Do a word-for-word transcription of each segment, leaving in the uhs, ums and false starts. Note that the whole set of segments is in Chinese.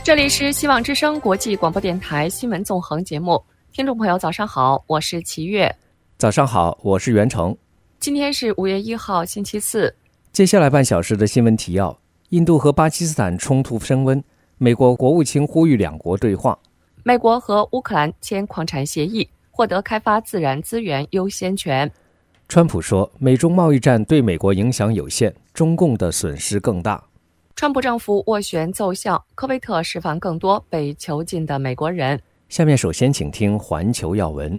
这里是希望之声国际广播电台新闻纵横节目，听众朋友早上好，我是齐月。 早上好，我是袁成。 今天是五月一号星期四。 接下来半小时的新闻提要：印度和巴基斯坦冲突升温，美国国务卿呼吁两国对话。 美国和乌克兰签矿产协议，获得开发自然资源优先权。 川普说，美中贸易战对美国影响有限，中共的损失更大。 川普政府斡旋奏效，科威特释放更多被囚禁的美国人。 下面首先请听环球要闻。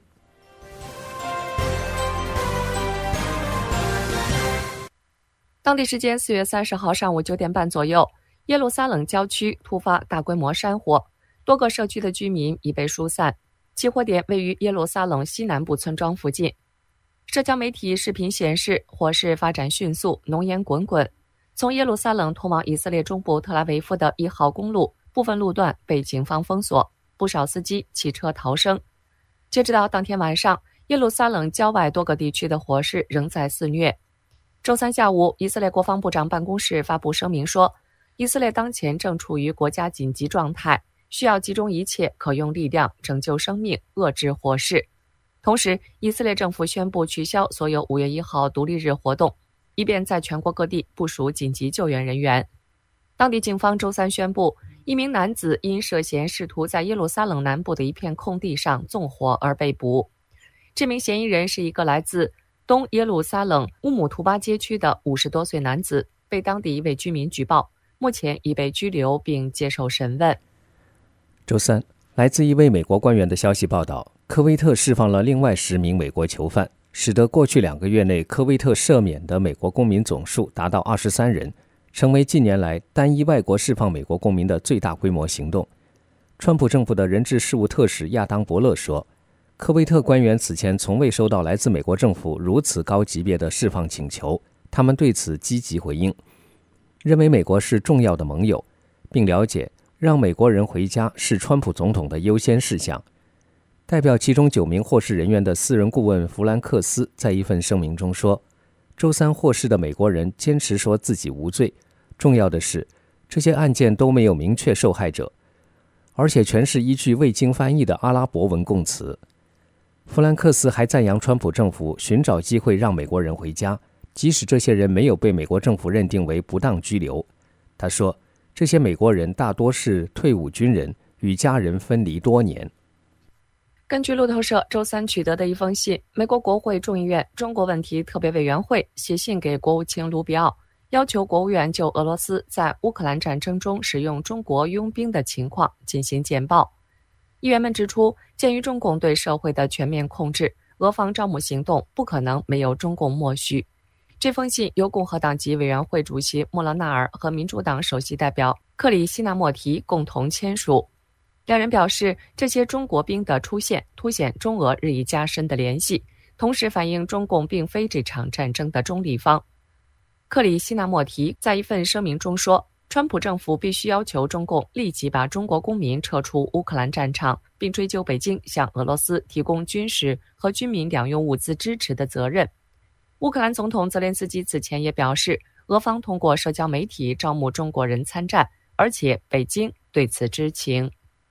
当地时间四月三十号上午九点半左右，耶路撒冷郊区突发大规模山火，多个社区的居民已被疏散。起火点位于耶路撒冷西南部村庄附近。社交媒体视频显示，火势发展迅速，浓烟滚滚。从耶路撒冷通往以色列中部特拉维夫的一号公路部分路段被警方封锁，不少司机骑车逃生。截止到当天晚上，耶路撒冷郊外多个地区的火势仍在肆虐。周三下午，以色列国防部长办公室发布声明说，以色列当前正处于国家紧急状态，需要集中一切可用力量拯救生命，遏制火势。同时，以色列政府宣布取消所有五月一号独立日活动，以便在全国各地部署紧急救援人员。当地警方周三宣布，一名男子因涉嫌试图在耶路撒冷南部的一片空地上纵火而被捕。这名嫌疑人是一个来自东耶路撒冷乌姆图巴街区的五十多岁男子，被当地一位居民举报，目前已被拘留并接受审问。 周三，来自一位美国官员的消息报道，科威特释放了另外十名美国囚犯，使得过去两个月内科威特赦免的美国公民总数达到二十三人，成为近年来单一外国释放美国公民的最大规模行动。川普政府的人质事务特使亚当·伯勒说，科威特官员此前从未收到来自美国政府如此高级别的释放请求，他们对此积极回应，认为美国是重要的盟友，并了解让美国人回家是川普总统的优先事项。代表其中九名获释人员的私人顾问弗兰克斯在一份声明中说，周三获释的美国人坚持说自己无罪，重要的是这些案件都没有明确受害者，而且全是依据未经翻译的阿拉伯文供词。弗兰克斯还赞扬川普政府寻找机会让美国人回家，即使这些人没有被美国政府认定为不当拘留。他说，这些美国人大多是退伍军人，与家人分离多年。 根据路透社周三取得的一封信，美国国会众议院中国问题特别委员会写信给国务卿卢比奥，要求国务院就俄罗斯在乌克兰战争中使用中国佣兵的情况进行简报。议员们指出，鉴于中共对社会的全面控制，俄方招募行动不可能没有中共默许。这封信由共和党籍委员会主席莫勒纳尔和民主党首席代表克里希纳莫提共同签署。两人表示，这些中国兵的出现凸显中俄日益加深的联系，同时反映中共并非这场战争的中立方。克里希纳莫提在一份声明中说，川普政府必须要求中共立即把中国公民撤出乌克兰战场，并追究北京向俄罗斯提供军事和军民两用物资支持的责任。乌克兰总统泽连斯基此前也表示，俄方通过社交媒体招募中国人参战，而且北京对此知情。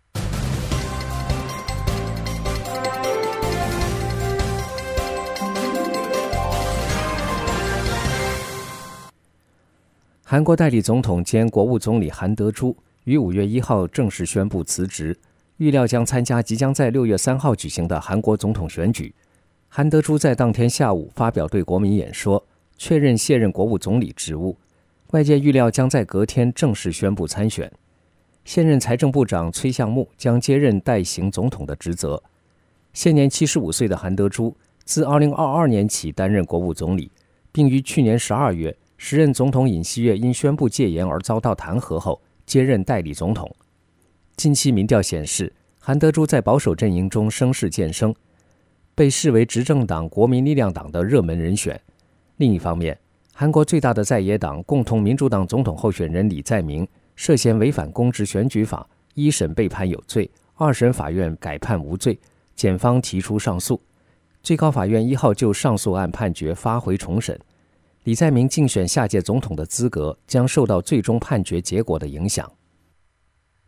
韩国代理总统兼国务总理韩德洙于五月一号正式宣布辞职，预料将参加即将在六月三号举行的韩国总统选举。韩德洙在当天下午发表对国民演说，确认卸任国务总理职务，外界预料将在隔天正式宣布参选。现任财政部长崔相木将接任代行总统的职责。现年七十五岁的韩德洙自二零二二年起担任国务总理，并于去年十二月时任总统尹锡悦因宣布戒严而遭到弹劾后接任代理总统。近期民调显示，韩德洙在保守阵营中声势渐升，被视为执政党国民力量党的热门人选。另一方面，韩国最大的在野党共同民主党总统候选人李在明涉嫌违反公职选举法，一审被判有罪，二审法院改判无罪，检方提出上诉。最高法院一号就上诉案判决发回重审。李在明竞选下届总统的资格将受到最终判决结果的影响。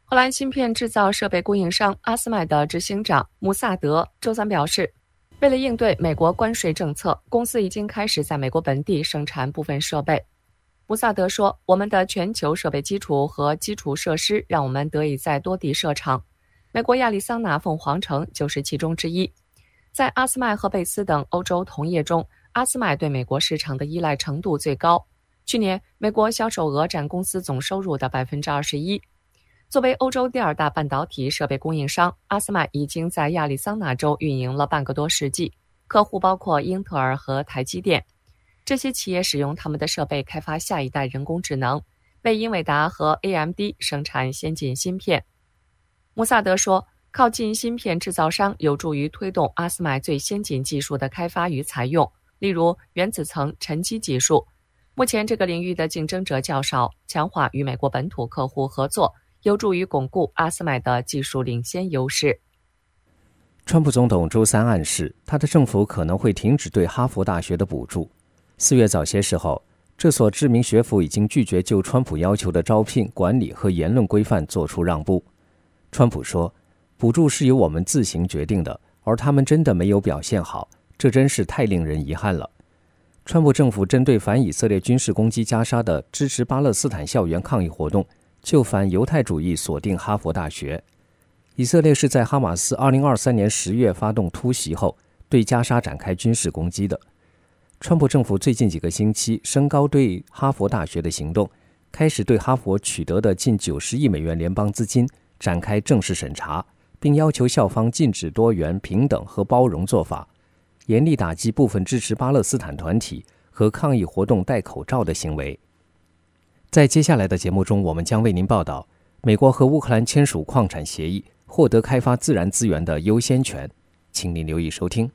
荷兰芯片制造设备供应商阿斯麦的执行长穆萨德周三表示，为了应对美国关税政策，公司已经开始在美国本地生产部分设备。穆萨德说，我们的全球设备基础和基础设施让我们得以在多地设厂，美国亚利桑那凤凰城就是其中之一。在阿斯麦和贝斯等欧洲同业中，阿斯麦对美国市场的依赖程度最高，去年美国销售额占公司总收入的 百分之二十一。作为欧洲第二大半导体设备供应商，阿斯麦已经在亚利桑那州运营了半个多世纪，客户包括英特尔和台积电。这些企业使用他们的设备开发下一代人工智能，为英伟达和 A M D 生产先进芯片。穆萨德说，靠近芯片制造商有助于推动阿斯麦最先进技术的开发与采用，例如原子层沉积技术。目前这个领域的竞争者较少，强化与美国本土客户合作，有助于巩固阿斯麦的技术领先优势。 川普总统周三暗示，他的政府可能会停止对哈佛大学的补助。四月早些时候，这所知名学府已经拒绝就川普要求的招聘、管理和言论规范做出让步。川普说，补助是由我们自行决定的，而他们真的没有表现好，这真是太令人遗憾了。川普政府针对反以色列军事攻击加沙的支持巴勒斯坦校园抗议活动，就反犹太主义锁定哈佛大学。以色列是在哈马斯二零二三年十月发动突袭后，对加沙展开军事攻击的。川普政府最近几个星期升高对哈佛大学的行动，开始对哈佛取得的近九十亿美元联邦资金展开正式审查，并要求校方禁止多元、平等和包容做法，严厉打击部分支持巴勒斯坦团体和抗议活动戴口罩的行为。在接下来的节目中，我们将为您报道美国和乌克兰签署矿产协议，获得开发自然资源的优先权。请您留意收听。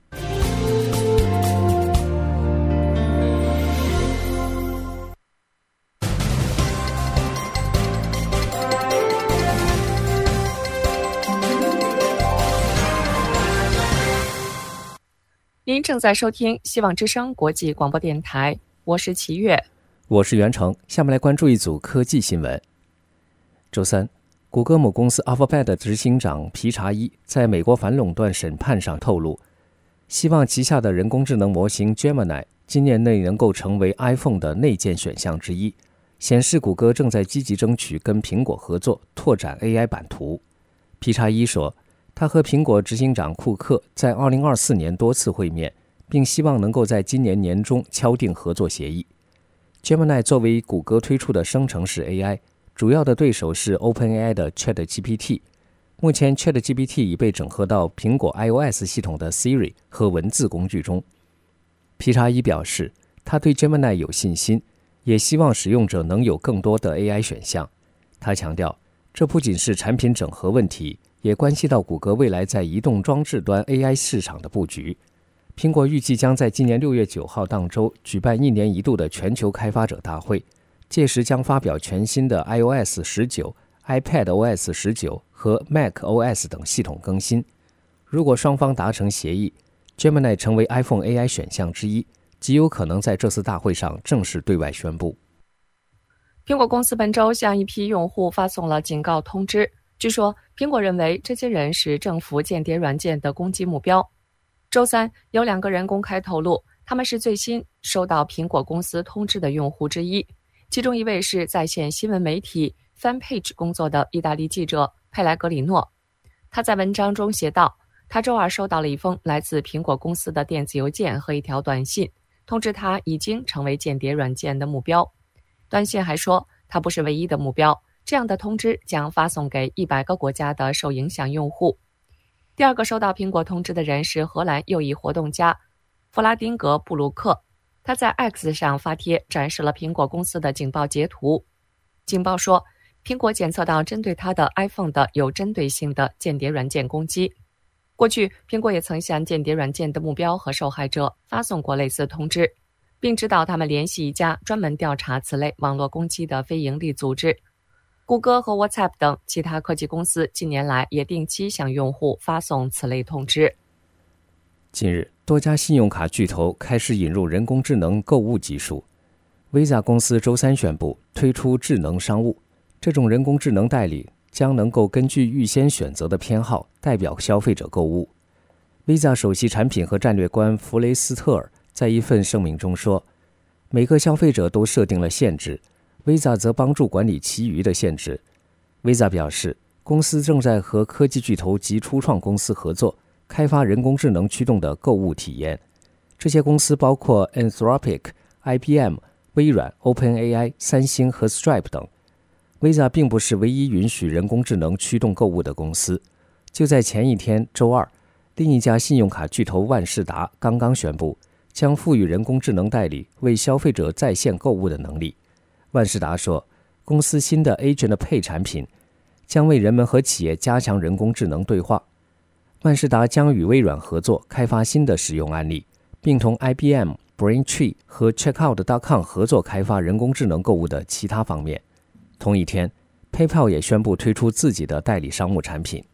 您正在收听希望之声国际广播电台，我是齐月， 我是袁成。下面来关注一组科技新闻。周三，谷歌母公司 Alphabet 的执行长皮查伊在美国反垄断审判上透露，希望旗下的人工智能模型 Gemini 今年内能够成为 iPhone 的内建选项之一，显示谷歌正在积极争取跟苹果合作，拓展 A I 版图。皮查伊说，他和苹果执行长库克在二零二四年多次会面，并希望能够在今年年中敲定合作协议。Gemini 作为谷歌推出的生成式 A I， 主要的对手是 OpenAI 的 ChatGPT。目前 ChatGPT 已被整合到苹果 iOS 系统的 Siri 和文字工具中。皮查伊表示，他对 Gemini 有信心，也希望使用者能有更多的 A I 选项。他强调，这不仅是产品整合问题，也关系到谷歌未来在移动装置端 A I 市场的布局。苹果预计将在今年六月九号当周举办一年一度的全球开发者大会，届时将发表全新的 iOS 十九、iPadOS 十九和 macOS 等系统更新。如果双方达成协议， Gemini 成为 iPhone A I 选项之一，极有可能在这次大会上正式对外宣布。 苹果公司本周向一批用户发送了警告通知，据说苹果认为这些人是政府间谍软件的攻击目标。周三，有两个人公开透露，他们是最新收到苹果公司通知的用户之一，其中一位是在线新闻媒体 FanPage 工作的意大利记者佩莱格里诺。他在文章中写道，他周二收到了一封来自苹果公司的电子邮件和一条短信，通知他已经成为间谍软件的目标。短信还说，他不是唯一的目标，这样的通知将发送给一百个国家的受影响用户。第二个收到苹果通知的人是荷兰右翼活动家弗拉丁格·布鲁克，他在 X 上发帖展示了苹果公司的警报截图。警报说，苹果检测到针对他的 iPhone 的有针对性的间谍软件攻击。过去，苹果也曾向间谍软件的目标和受害者发送过类似通知，并指导他们联系一家专门调查此类网络攻击的非营利组织。谷歌和 WhatsApp 等其他科技公司近年来也定期向用户发送此类通知。 近日，多家信用卡巨头开始引入人工智能购物技术。Visa 公司周三宣布推出智能商务，这种人工智能代理将能够根据预先选择的偏好代表消费者购物。Visa 首席产品和战略官弗雷斯特尔在一份声明中说，每个消费者都设定了限制， Visa 则帮助管理其余的限制。 Visa 表示，公司正在和科技巨头及初创公司合作，开发人工智能驱动的购物体验。这些公司包括 Anthropic、I B M、微软、OpenAI、三星和 Stripe 等。 Visa 并不是唯一允许人工智能驱动购物的公司。就在前一天周二，另一家信用卡巨头万事达刚刚宣布，将赋予人工智能代理为消费者在线购物的能力。万事达说，公司新的 Agent Pay 产品将为人们和企业加强人工智能对话。万事达将与微软合作开发新的使用案例，并同 I B M、Braintree 和 Checkout 点 com 合作开发人工智能购物的其他方面。同一天， PayPal 也宣布推出自己的代理商务产品。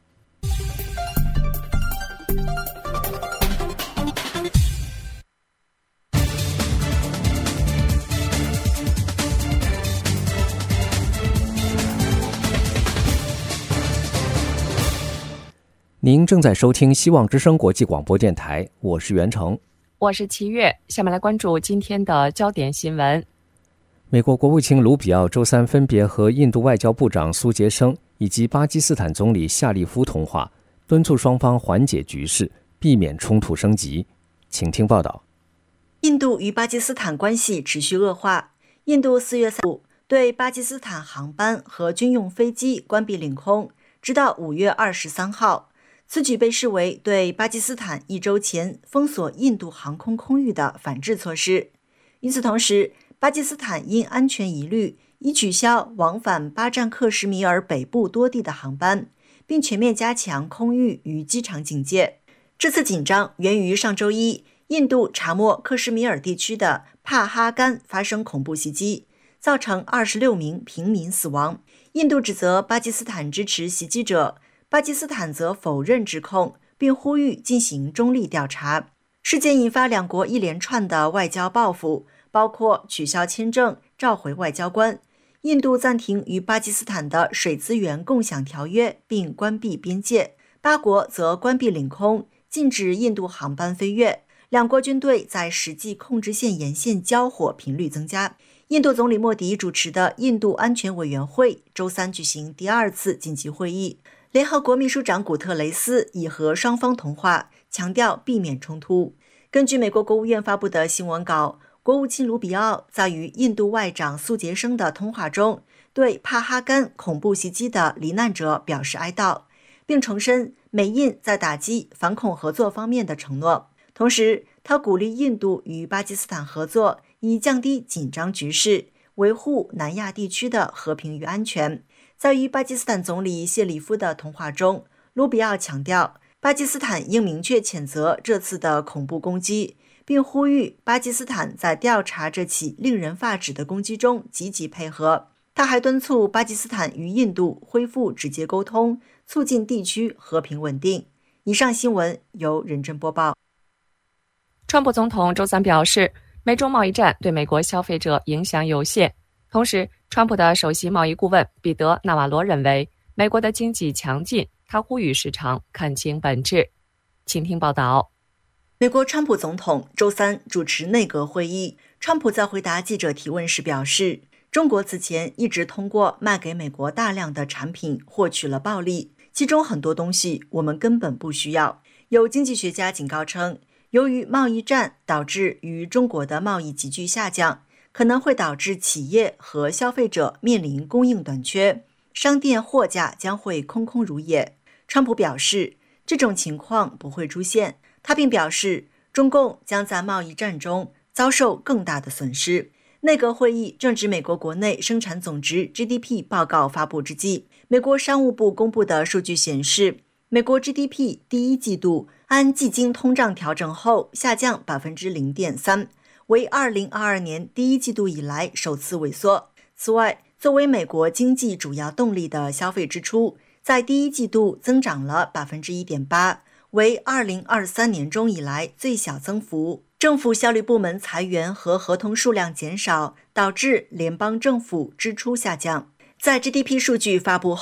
您正在收听希望之声国际广播电台，我是袁成， 我是齐月。下面来关注今天的焦点新闻。 美国国务卿卢比奥周三分别和印度外交部长苏杰生以及巴基斯坦总理夏利夫通话，敦促双方缓解局势，避免冲突升级。请听报道。 印度与巴基斯坦关系持续恶化。印度四月三日对巴基斯坦航班和军用飞机关闭领空，直到五月二十三号。此举被视为对巴基斯坦一周前封锁印度航空空域的反制措施。与此同时，巴基斯坦因安全疑虑，已取消往返巴占克什米尔北部多地的航班，并全面加强空域与机场警戒。这次紧张源于上周一，印度查谟克什米尔地区的帕哈干发生恐怖袭击，造成二十六名平民死亡。印度指责巴基斯坦支持袭击者，巴基斯坦则否认指控，并呼吁进行中立调查。事件引发两国一连串的外交报复，包括取消签证、召回外交官。印度暂停与巴基斯坦的水资源共享条约，并关闭边界。巴国则关闭领空，禁止印度航班飞越。两国军队在实际控制线沿线交火频率增加。印度总理莫迪主持的印度安全委员会周三举行第二次紧急会议。联合国秘书长古特雷斯已和双方通话，强调避免冲突。根据美国国务院发布的新闻稿，国务卿卢比奥在与印度外长苏杰生的通话中，对帕哈干恐怖袭击的罹难者表示哀悼，并重申美印在打击反恐合作方面的承诺。同时，他鼓励印度与巴基斯坦合作，以降低紧张局势，维护南亚地区的和平与安全。在与巴基斯坦总理谢里夫的通话中，卢比奥强调，巴基斯坦应明确谴责这次的恐怖攻击，并呼吁巴基斯坦在调查这起令人发指的攻击中积极配合。他还敦促巴基斯坦与印度恢复直接沟通，促进地区和平稳定。以上新闻由任真播报。 川普总统周三表示，美中贸易战对美国消费者影响有限。同时，川普的首席贸易顾问彼得·纳瓦罗认为，美国的经济强劲，他呼吁市场看清本质。请听报道。 美国川普总统周三主持内阁会议，川普在回答记者提问时表示，中国此前一直通过卖给美国大量的产品获取了暴利，其中很多东西我们根本不需要。有经济学家警告称，由于贸易战导致与中国的贸易急剧下降，可能会导致企业和消费者面临供应短缺，商店货架将会空空如也。川普表示，这种情况不会出现。他并表示，中共将在贸易战中遭受更大的损失。内阁会议正值美国国内生产总值 G D P 报告发布之际。美国商务部公布的数据显示，美国 G D P 第一季度按季经通胀调整后下降 百分之零点三，为二零二二年第一季度以来首次萎缩。此外，作为美国经济主要动力的消费支出，在第一季度增长了 百分之一点八， 为二零二三年中以来最小增幅。政府效率部门裁员和合同数量减少，导致联邦政府支出下降。在 G D P 数据发布后，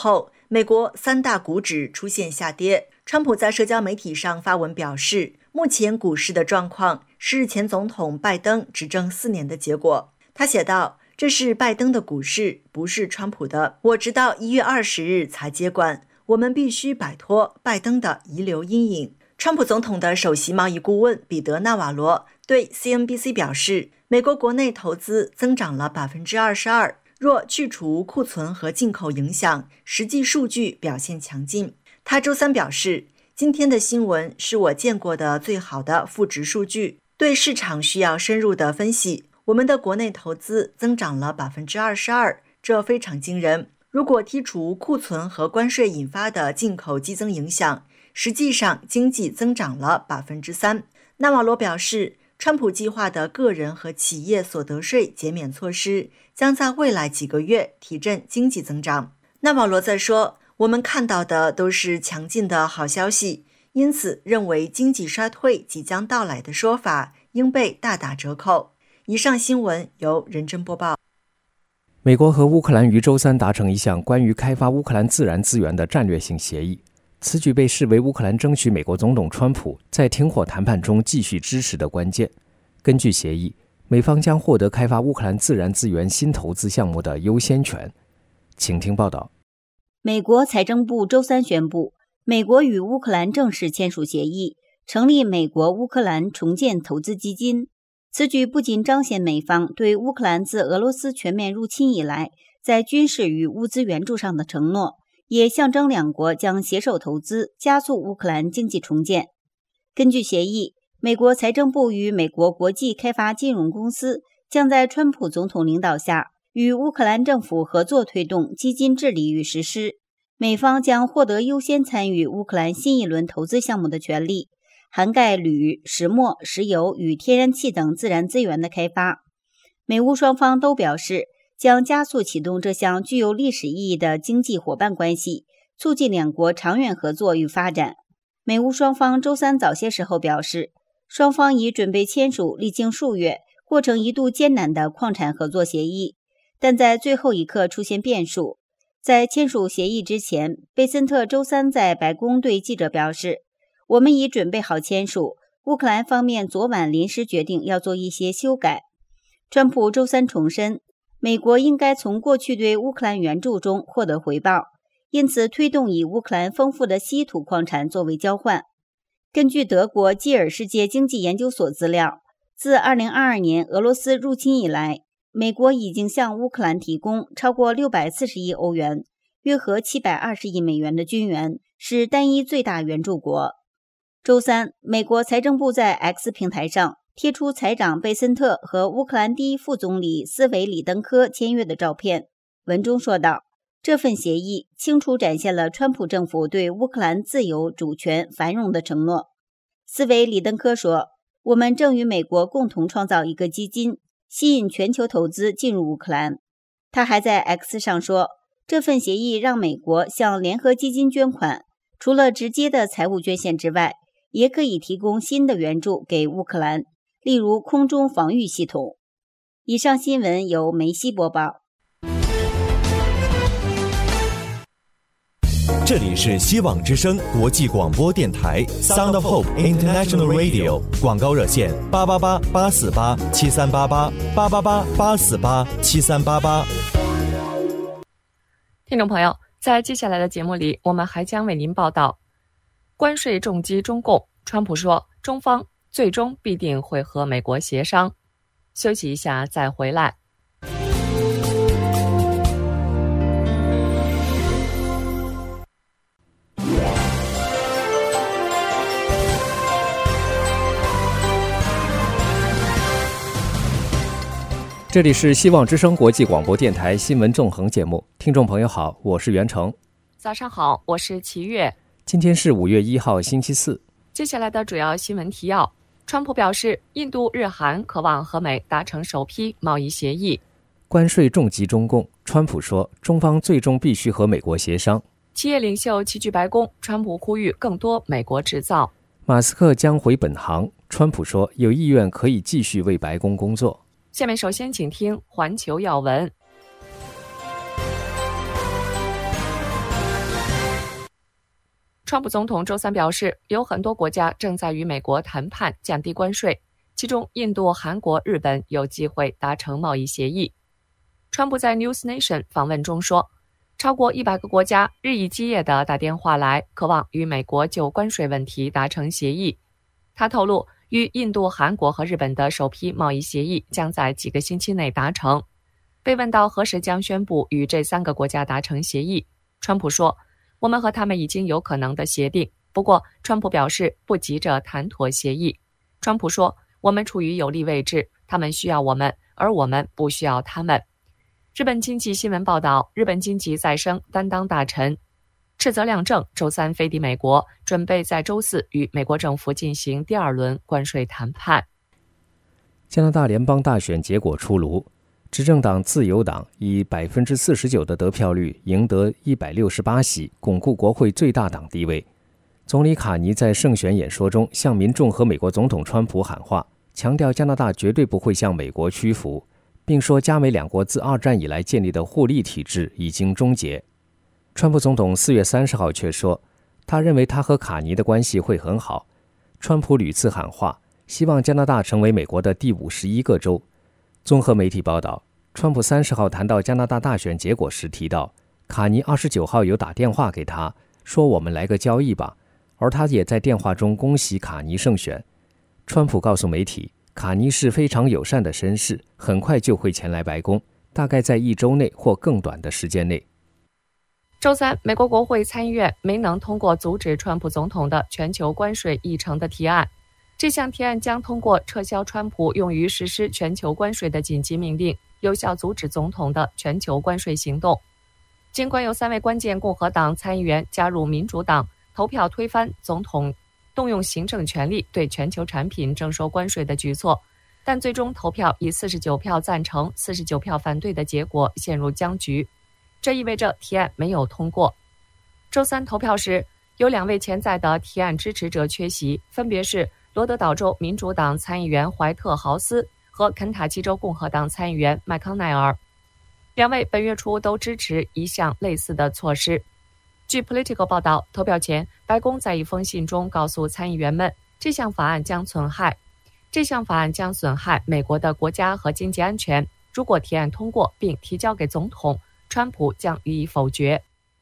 美国三大股指出现下跌。川普在社交媒体上发文表示，目前股市的状况是前总统拜登执政四年的结果。他写道，这是拜登的股市，不是川普的。我直到一月二十日才接管，我们必须摆脱拜登的遗留阴影。川普总统的首席贸易顾问彼得·纳瓦罗对 C N B C 表示，美国国内投资增长了 百分之二十二， 若去除库存和进口影响，实际数据表现强劲。他周三表示，今天的新闻是我见过的最好的负值数据，对市场需要深入的分析。我们的国内投资增长了 百分之二十二， 这非常惊人。如果剔除库存和关税引发的进口激增影响，实际上经济增长了 百分之三。 纳瓦罗表示，川普计划的个人和企业所得税减免措施将在未来几个月提振经济增长。纳瓦罗在说，我们看到的都是强劲的好消息，因此认为经济衰退即将到来的说法应被大打折扣。以上新闻由任真播报。 美国和乌克兰于周三达成一项关于开发乌克兰自然资源的战略性协议，此举被视为乌克兰争取美国总统川普在停火谈判中继续支持的关键。根据协议，美方将获得开发乌克兰自然资源新投资项目的优先权。请听报道。 美国财政部周三宣布，美国与乌克兰正式签署协议，成立美国乌克兰重建投资基金。此举不仅彰显美方对乌克兰自俄罗斯全面入侵以来在军事与物资援助上的承诺，也象征两国将携手投资，加速乌克兰经济重建。根据协议，美国财政部与美国国际开发金融公司将在川普总统领导下与乌克兰政府合作推动基金治理与实施。美方将获得优先参与乌克兰新一轮投资项目的权利，涵盖铝、石墨、石油与天然气等自然资源的开发。美乌双方都表示将加速启动这项具有历史意义的经济伙伴关系，促进两国长远合作与发展。美乌双方周三早些时候表示，双方已准备签署历经数月、过程一度艰难的矿产合作协议，但在最后一刻出现变数。在签署协议之前，贝森特周三在白宫对记者表示，我们已准备好签署，乌克兰方面昨晚临时决定要做一些修改。川普周三重申，美国应该从过去对乌克兰援助中获得回报，因此推动以乌克兰丰富的稀土矿产作为交换。根据德国基尔世界经济研究所资料，自二零二二年俄罗斯入侵以来，美国已经向乌克兰提供超过六百四十亿欧元，约合七百二十亿美元的军援，是单一最大援助国。周三，美国财政部在 X 平台上贴出财长贝森特和乌克兰第一副总理斯维里登科签约的照片。文中说道，这份协议清楚展现了川普政府对乌克兰自由、主权、繁荣的承诺。斯维里登科说，我们正与美国共同创造一个基金，吸引全球投资进入乌克兰。他还在 X 上说，这份协议让美国向联合基金捐款，除了直接的财务捐献之外，也可以提供新的援助给乌克兰，例如空中防御系统。以上新闻由梅西播报。 这里是希望之声国际广播电台 Sound of Hope International Radio， 广告热线八八八八四八七三八八八八八八四八七三八八。 听众朋友，在接下来的节目里，我们还将为您报道关税重击中共，川普说中方最终必定会和美国协商。休息一下再回来。 这里是希望之声国际广播电台新闻纵横节目，听众朋友好，我是袁成。 早上好，我是齐月。 今天是五月一号星期四。 接下来的主要新闻提要：川普表示，印度、日韩渴望和美达成首批贸易协议。 关税重击中共，川普说中方最终必须和美国协商。 企业领袖齐聚白宫，川普呼吁更多美国制造。 马斯克将回本行，川普说有意愿可以继续为白宫工作。 下面首先请听环球要闻。 川普总统周三表示，有很多国家正在与美国谈判降低关税，其中印度、韩国、日本有机会达成贸易协议。川普在 News Nation 访问中说，超过一百个国家日以继夜地打电话来，渴望与美国就关税问题达成协议。他透露，与印度、韩国和日本的首批贸易协议将在几个星期内达成。被问到何时将宣布与这三个国家达成协议，川普说，我们和他们已经有可能的协定，不过川普表示不急着谈妥协议。川普说，我们处于有利位置，他们需要我们，而我们不需要他们。日本经济新闻报道，日本经济再生担当大臣赤泽亮正周三飞抵美国，准备在周四与美国政府进行第二轮关税谈判。 加拿大联邦大选结果出炉，执政党自由党以 百分之四十九 的得票率赢得一百六十八席，巩固国会最大党地位。总理卡尼在胜选演说中向民众和美国总统川普喊话，强调加拿大绝对不会向美国屈服，并说加美两国自二战以来建立的互利体制已经终结。川普总统四月三十号却说，他认为他和卡尼的关系会很好。川普屡次喊话，希望加拿大成为美国的第五十一个州。综合媒体报道，川普三十号谈到加拿大大选结果时提到，卡尼二十九号有打电话给他，说我们来个交易吧，而他也在电话中恭喜卡尼胜选。川普告诉媒体，卡尼是非常友善的绅士，很快就会前来白宫，大概在一周内或更短的时间内。 周三，美国国会参议院没能通过阻止川普总统的全球关税议程的提案。这项提案将通过撤销川普用于实施全球关税的紧急命令，有效阻止总统的全球关税行动。尽管有三位关键共和党参议员加入民主党，投票推翻总统动用行政权力对全球产品征收关税的举措，但最终投票以四十九票赞成、四十九票反对的结果陷入僵局。这意味着提案没有通过。周三投票时，有两位潜在的提案支持者缺席，分别是罗德岛州民主党参议员怀特豪斯和肯塔基州共和党参议员麦康奈尔。两位本月初都支持一项类似的措施。据 Politico 报道，投票前，白宫在一封信中告诉参议员们，这项法案将损害这项法案将损害美国的国家和经济安全。如果提案通过并提交给总统，川普将予以否决。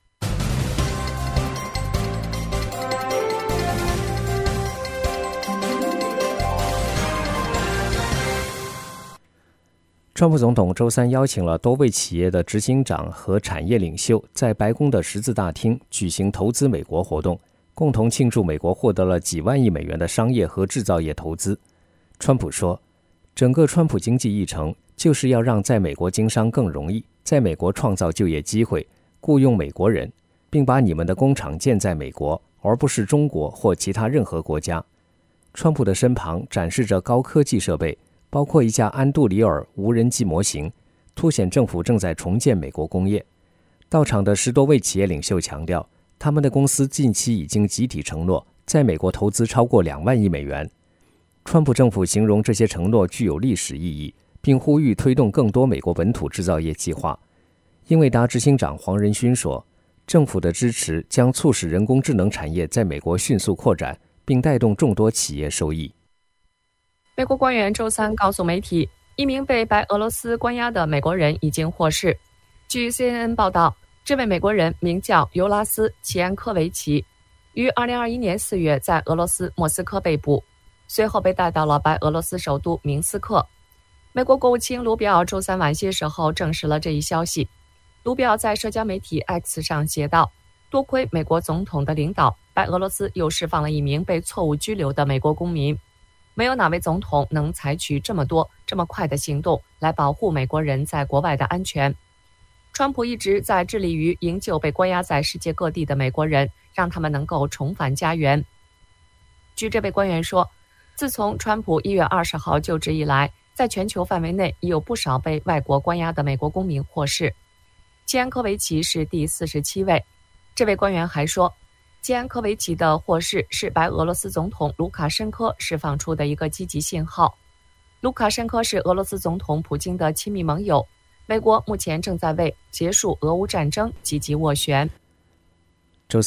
川普总统周三邀请了多位企业的执行长和产业领袖在白宫的十字大厅举行投资美国活动，共同庆祝美国获得了几万亿美元的商业和制造业投资。川普说，整个川普经济议程就是要让在美国经商更容易，在美国创造就业机会，雇用美国人，并把你们的工厂建在美国，而不是中国或其他任何国家。川普的身旁展示着高科技设备，包括一架安杜里尔无人机模型，凸显政府正在重建美国工业。到场的十多位企业领袖强调，他们的公司近期已经集体承诺在美国投资超过两万亿美元。川普政府形容这些承诺具有历史意义，并呼吁推动更多美国本土制造业计划。英伟达执行长黄仁勋说，政府的支持将促使人工智能产业在美国迅速扩展，并带动众多企业受益。 美国官员周三告诉媒体，一名被白俄罗斯关押的美国人已经获释。据 C N N 报道，这位美国人名叫尤拉斯·齐安科维奇，于二零二一年四月在俄罗斯莫斯科被捕，随后被带到了白俄罗斯首都明斯克。美国国务卿卢比奥周三晚些时候证实了这一消息。卢比奥在社交媒体 X 上写道，多亏美国总统的领导，白俄罗斯又释放了一名被错误拘留的美国公民。没有哪位总统能采取这么多、这么快的行动来保护美国人在国外的安全。川普一直在致力于营救被关押在世界各地的美国人，让他们能够重返家园。据这位官员说，自从川普一月二十号就职以来，在全球范围内已有不少被外国关押的美国公民获释。齐安科维奇是第四十七位。这位官员还说，齐安科维奇的获释是白俄罗斯总统卢卡申科释放出的一个积极信号。卢卡申科是俄罗斯总统普京的亲密盟友，美国目前正在为结束俄乌战争积极斡旋。 周三，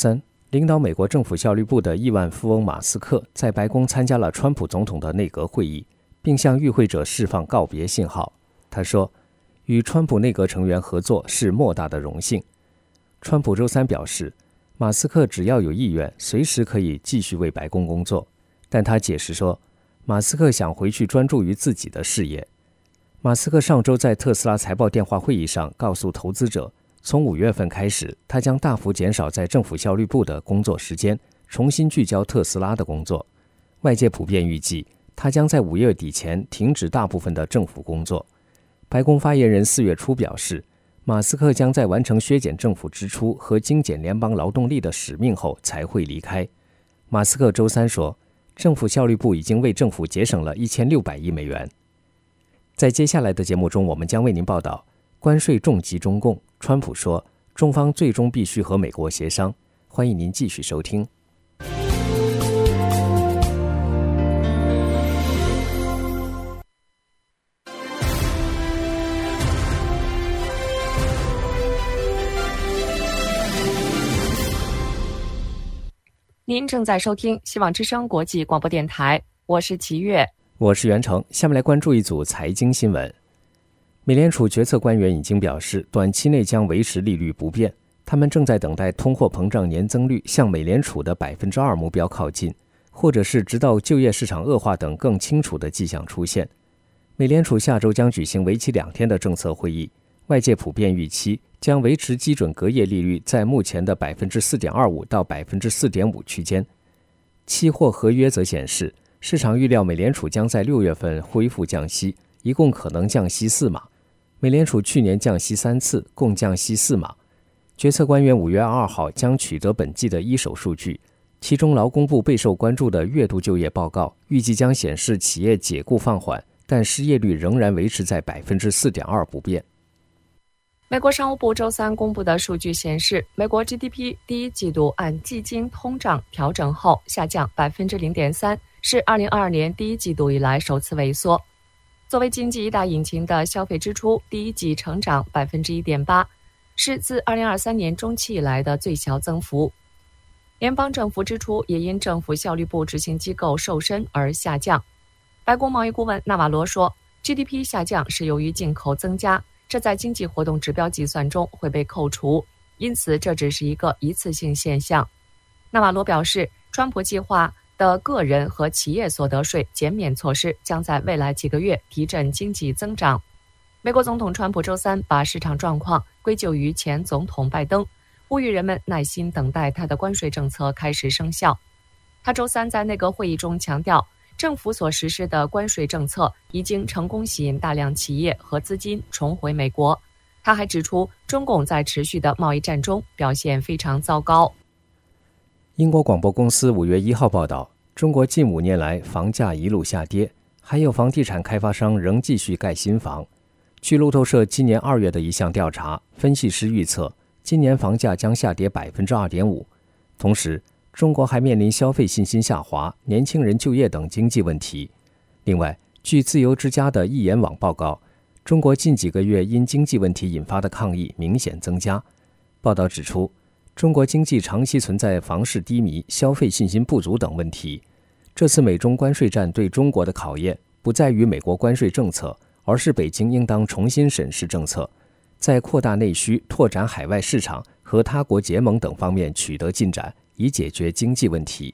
领导美国政府效率部的亿万富翁马斯克在白宫参加了川普总统的内阁会议，并向与会者释放告别信号。他说，与川普内阁成员合作是莫大的荣幸。川普周三表示，马斯克只要有意愿，随时可以继续为白宫工作，但他解释说，马斯克想回去专注于自己的事业。马斯克上周在特斯拉财报电话会议上告诉投资者，从五月份开始，他将大幅减少在政府效率部的工作时间，重新聚焦特斯拉的工作。外界普遍预计，他将在五月底前停止大部分的政府工作。白宫发言人四月初表示，马斯克将在完成削减政府支出和精简联邦劳动力的使命后才会离开。马斯克周三说，政府效率部已经为政府节省了一千六百亿美元。在接下来的节目中，我们将为您报道关税重击中共，川普说中方最终必须和美国协商。欢迎您继续收听。 您正在收听希望之声国际广播电台，我是齐越， 我是袁成。下面来关注一组财经新闻。美联储决策官员已经表示，短期内将维持利率不变，他们正在等待通货膨胀年增率向美联储的 百分之二 目标靠近，或者是直到就业市场恶化等更清楚的迹象出现。美联储下周将举行为期两天的政策会议，外界普遍预期将维持基准隔夜利率在目前的 百分之四点二五 到 百分之四点五 区间。期货合约则显示，市场预料美联储将在六月份恢复降息，一共可能降息四码。美联储去年降息三次，共降息四码。决策官员五月二号将取得本季的一手数据，其中劳工部备受关注的月度就业报告预计将显示企业解雇放缓，但失业率仍然维持在 百分之四点二 不变。 美国商务部周三公布的数据显示，美国 G D P 第一季度按季经通胀调整后下降 百分之零点三， 是二零二二年第一季度以来首次萎缩。作为经济一大引擎的消费支出第一季成长 百分之一点八， 是自二零二三年中期以来的最小增幅。联邦政府支出也因政府效率部执行机构瘦身而下降。白宫贸易顾问纳瓦罗说， G D P 下降是由于进口增加，这在经济活动指标计算中会被扣除，因此这只是一个一次性现象。纳瓦罗表示，川普计划的个人和企业所得税减免措施将在未来几个月提振经济增长。美国总统川普周三把市场状况归咎于前总统拜登，呼吁人们耐心等待他的关税政策开始生效。他周三在内阁会议中强调，政府所实施的关税政策已经成功吸引大量企业和资金重回美国。他还指出，中共在持续的贸易战中表现非常糟糕。 英国广播公司五月一号报道，中国近五年来房价一路下跌，还有房地产开发商仍继续盖新房。据路透社今年二月的一项调查，分析师预测今年房价将下跌 百分之二点五。 同时，中国还面临消费信心下滑、年轻人就业等经济问题。另外，据自由之家的易言网报告，中国近几个月因经济问题引发的抗议明显增加。报道指出，中国经济长期存在房市低迷、消费信心不足等问题。这次美中关税战对中国的考验不在于美国关税政策，而是北京应当重新审视政策，在扩大内需、拓展海外市场和他国结盟等方面取得进展，以解决经济问题。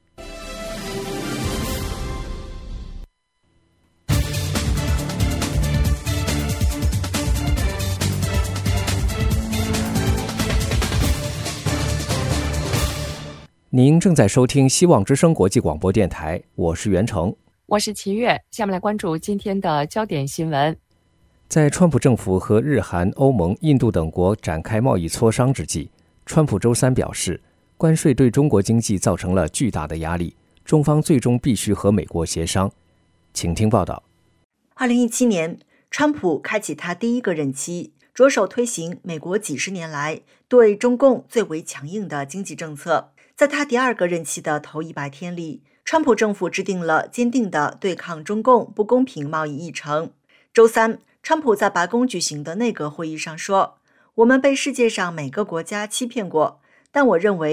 您正在收听希望之声国际广播电台，我是袁成， 我是齐越。下面来关注今天的焦点新闻。 在川普政府和日韩、欧盟、印度等国展开贸易磋商之际，川普周三表示，关税对中国经济造成了巨大的压力，中方最终必须和美国协商。请听报道。 二零一七年，川普开启他第一个任期，着手推行美国几十年来对中共最为强硬的经济政策。在他第二个任期的头一百天里，川普政府制定了坚定的对抗中共不公平贸易议程。周三，川普在白宫举行的内阁会议上说，我们被世界上每个国家欺骗过，但我认为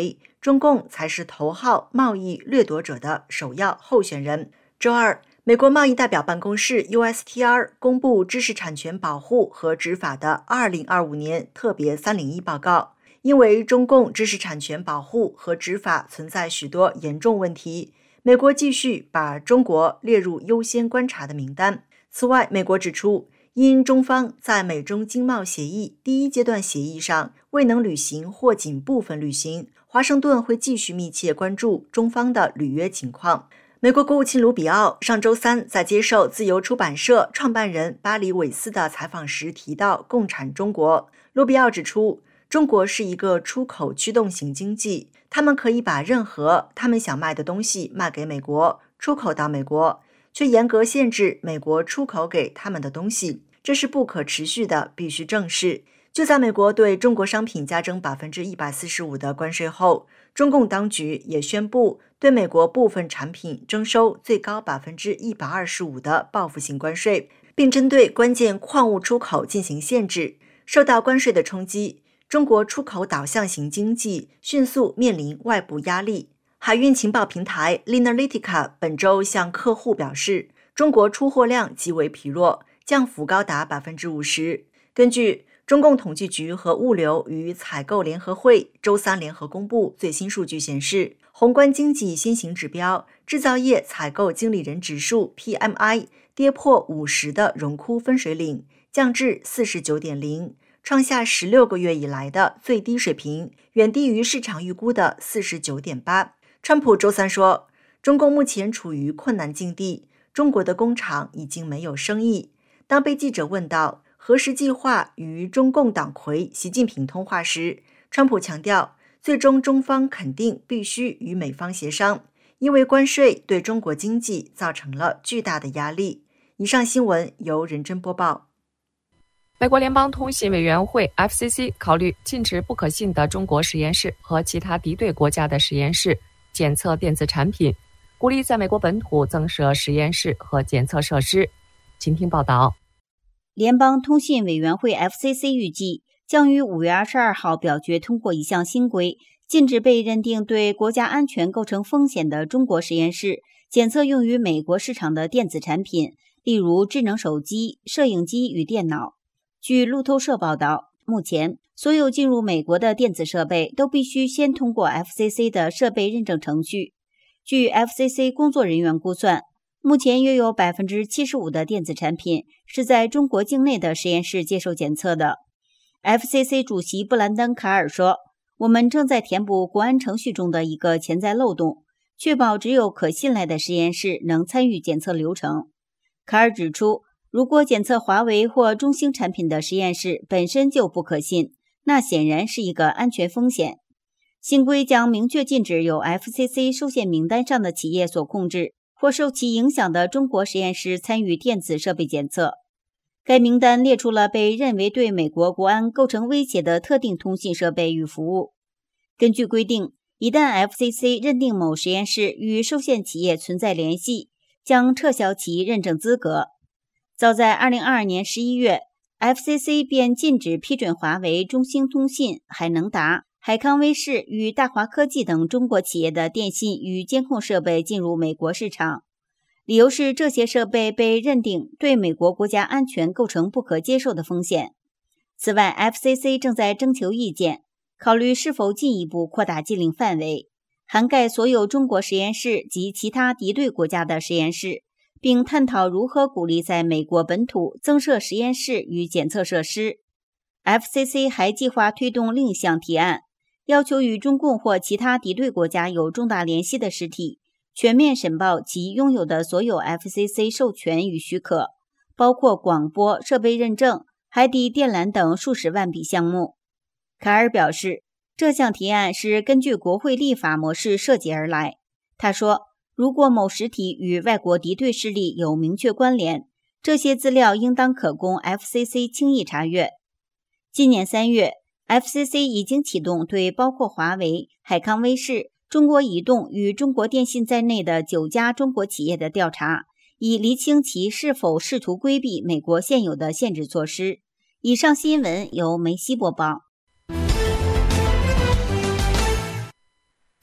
中共才是头号贸易掠夺者的首要候选人。周二，美国贸易代表办公室 U S T R 公布知识产权保护和执法的二零二五年特别三零一报告。因为中共知识产权保护和执法存在许多严重问题，美国继续把中国列入优先观察的名单。此外，美国指出，因中方在美中经贸协议第一阶段协议上未能履行或仅部分履行，华盛顿会继续密切关注中方的履约情况。美国国务卿卢比奥上周三在接受自由出版社创办人巴里·韦斯的采访时提到共产中国。卢比奥指出，中国是一个出口驱动型经济，他们可以把任何他们想卖的东西卖给美国，出口到美国，却严格限制美国出口给他们的东西，这是不可持续的，必须正视。就在美国对中国商品加征 百分之一百四十五 的关税后，中共当局也宣布对美国部分产品征收最高 百分之一百二十五 的报复性关税，并针对关键矿物出口进行限制。受到关税的冲击，中国出口导向型经济迅速面临外部压力。海运情报平台 Linerlytica 本周向客户表示，中国出货量极为疲弱，降幅高达 百分之五十。 根据中共统计局和物流与采购联合会周三联合公布最新数据显示，宏观经济先行指标制造业采购经理人指数 P M I 跌破五十的荣枯分水岭，降至 四十九点零， 创下十六个月以来的最低水平，远低于市场预估的 四十九点八。 川普周三说，中共目前处于困难境地，中国的工厂已经没有生意。当被记者问到何时计划与中共党魁习近平通话时，川普强调，最终中方肯定必须与美方协商，因为关税对中国经济造成了巨大的压力。以上新闻由任真播报。 美国联邦通信委员会 F C C 考虑禁止不可信的中国实验室和其他敌对国家的实验室检测电子产品，鼓励在美国本土增设实验室和检测设施。请听报道。 联邦通信委员会 F C C 预计将于五月二十二号表决通过一项新规，禁止被认定对国家安全构成风险的中国实验室检测用于美国市场的电子产品，例如智能手机、摄影机与电脑。据路透社报道，目前所有进入美国的电子设备都必须先通过 F C C 的设备认证程序。据 F C C 工作人员估算，目前约有 百分之七十五 的电子产品是在中国境内的实验室接受检测的。F C C 主席布兰登·卡尔说，我们正在填补国安程序中的一个潜在漏洞，确保只有可信赖的实验室能参与检测流程。卡尔指出，如果检测华为或中兴产品的实验室本身就不可信，那显然是一个安全风险。新规将明确禁止由 F C C 收件名单上的企业所控制或受其影响的中国实验室参与电子设备检测。该名单列出了被认为对美国国安构成威胁的特定通信设备与服务。根据规定，一旦 F C C 认定某实验室与受限企业存在联系，将撤销其认证资格。早在二零二二年十一月 ，F C C 便禁止批准华为、中兴通信、海能达、海康威视与大华科技等中国企业的电信与监控设备进入美国市场，理由是这些设备被认定对美国国家安全构成不可接受的风险。此外 ，F C C 正在征求意见，考虑是否进一步扩大禁令范围，涵盖所有中国实验室及其他敌对国家的实验室，并探讨如何鼓励在美国本土增设实验室与检测设施。F C C 还计划推动另一项提案，要求与中共或其他敌对国家有重大联系的实体全面申报其拥有的所有 F C C 授权与许可，包括广播、设备认证、海底电缆等数十万笔项目。卡尔表示，这项提案是根据国会立法模式设计而来。他说，如果某实体与外国敌对势力有明确关联，这些资料应当可供 F C C 轻易查阅。今年三月 ，F C C 已经启动对包括华为、海康威视、中国移动与中国电信在内的九家中国企业的调查，以厘清其是否试图规避美国现有的限制措施。以上新闻由梅西播报。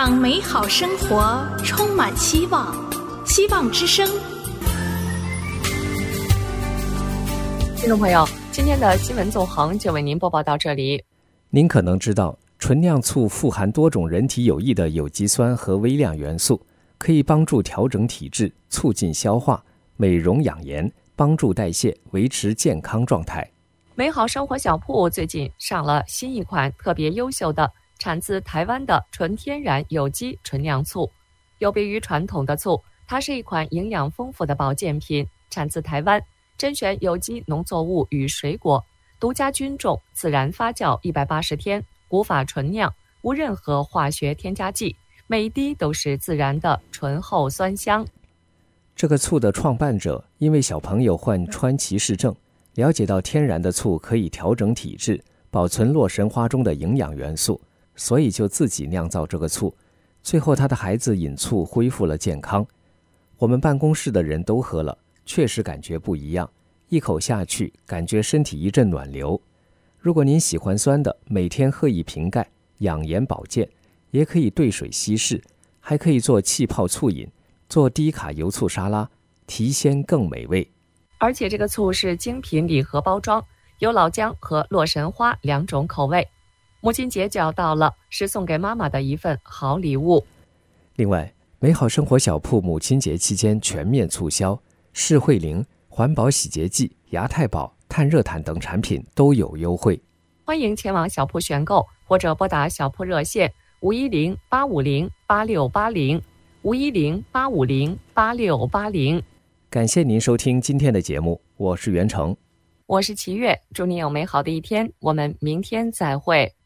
让美好生活充满希望。希望之声。 听众朋友，今天的新闻纵横就为您播报到这里。 您可能知道，纯酿醋富含多种人体有益的有机酸和微量元素，可以帮助调整体质，促进消化，美容养颜，帮助代谢，维持健康状态。 美好生活小铺最近上了新一款特别优秀的产自台湾的纯天然有机纯酿醋。有别于传统的醋，它是一款营养丰富的保健品，产自台湾，甄选有机农作物与水果，独家菌种，自然发酵一百八十天，古法纯酿，无任何化学添加剂，每一滴都是自然的醇厚酸香。 这个醋的创办者因为小朋友患川崎氏症，了解到天然的醋可以调整体质，保存洛神花中的营养元素，所以就自己酿造这个醋。最后他的孩子饮醋恢复了健康。我们办公室的人都喝了，确实感觉不一样，一口下去感觉身体一阵暖流。如果您喜欢酸的，每天喝一瓶盖，养颜保健，也可以兑水稀释，还可以做气泡醋饮，做低卡油醋沙拉，提鲜更美味。 而且这个醋是精品礼盒包装，有老姜和洛神花两种口味。母亲节就要到了，是送给妈妈的一份好礼物。 另外，美好生活小铺母亲节期间全面促销，视慧灵、环保洗洁剂、牙太保、碳热毯等产品都有优惠。 欢迎前往小铺选购，或者拨打小铺热线五一零八五零八六八零五一零八五零八六八零。 感谢您收听今天的节目，我是袁成， 我是齐月，祝您有美好的一天，我们明天再会。